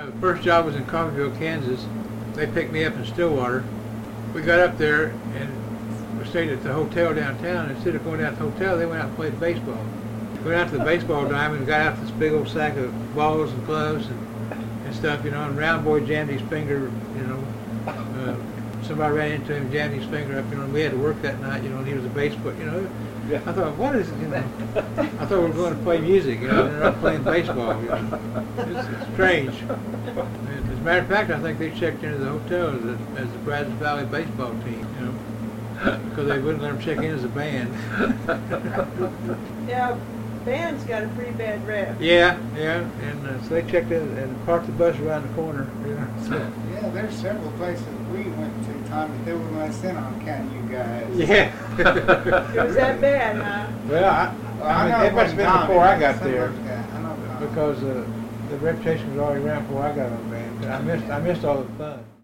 First job was in Coffeyville, Kansas. They picked me up in Stillwater. We got up there and we stayed at the hotel downtown. Instead of going down to the hotel, they went out and played baseball. Went out to the baseball diamond and got out this big old sack of balls and gloves and stuff, you know, and Round Boy jammed his finger, you know. Somebody ran into him, jammed his finger up, you know, and we had to work that night, you know, and he was a bass player, you know. Yeah. I thought, what is it, you know? I thought we were going to play music, you know, and they're not playing baseball, you know. It's strange. As a matter of fact, I think they checked into the hotel as the Brazos Valley baseball team, you know, because they wouldn't let them check in as a band. Yeah, band's got a pretty bad rep. Yeah, and so they checked in and parked the bus around the corner, you know. So. Yeah, there's several places we went to, Tommy, they wouldn't let us in on account of you guys. Yeah. It was that bad, huh? Well, I mean, it must have been Tommy, before I got some there, of those guys. I know Tommy. because the reputation was already around before I got on the band. I missed all the fun.